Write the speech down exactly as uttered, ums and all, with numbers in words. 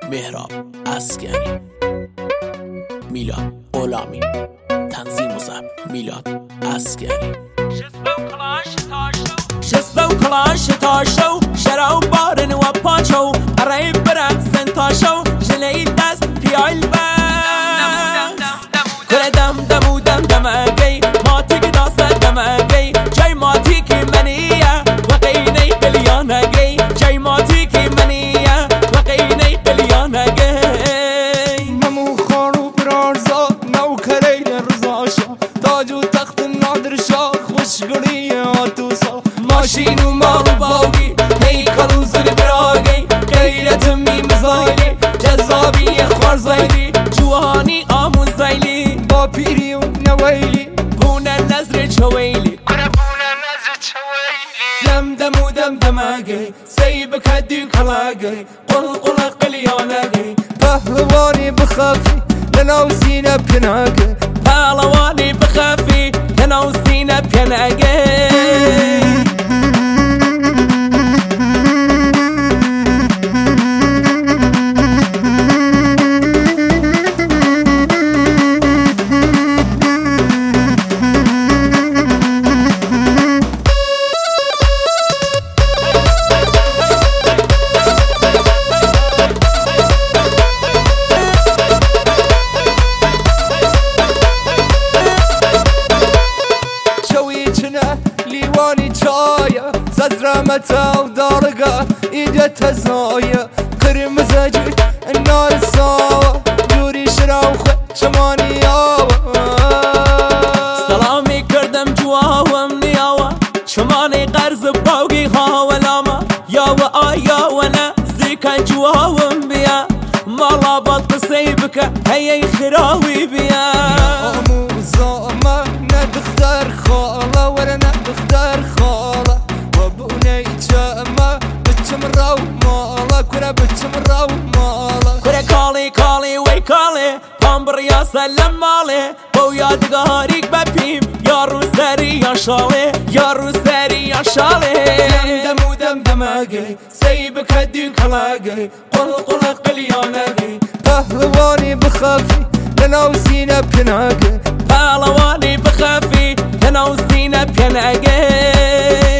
مهراب عسکری، میلاد غلامی، تنظیم و ضبط میلاد عسکری. شسته و کلاش تاشو شراب بارن و پاچو برای برقصن تاشو جلی دست پیال بست کل دم دمو دم دمگی ماتی که داست دمگی جای ماتی که منیه و قینه قلیانگی جای ماتی که منیه و قینه قلیانگی نمو خانو برارزا نو کرین رزاشا تاج و تخت نادر شاه خوشگلی آتوسا ماشین و مال و باقی هیکل و زل براغی غیرت می مزایلی جذابی خوارزایلی جوانی آموزایلی با پیری و نویلی بونه نظر چویلی کنه بونه نظر چویلی دم دم و دم دمگی سیب کدی کلاگی قل قل قلیانگی پهلوانی بخافی لنو سینه پناگی پهلوانی بخافی لنو سینه پناگی لیوانی چای زد رحمت و دارگاه ایدت زایه قرمزه جوی نار ساوه جوری شراوخه چمانی آوه سلامی کردم جواهم نیاوه چمانی قرز باوگی هاولاما یاوه آیاوه نه زیکن جواهم بیا مالا باد قصی بکه هی خراوی بیا آموزامه ندختر خاله ولا ندختر خاله وابوني جامه بتم راو ماله كنا بتم راو ماله كنا كالي كالي وي كالي بامبر يا سلام مالي بو يا دقاريك ببيم يا روسري يا شالي يا روسري يا شالي دم دم ودم دماغي سيبك هدي كلاقي قل قل قليانقي پهلوانی بخافی لنو سینه پناگی پهلوانی بخافی لنو سینه پناگی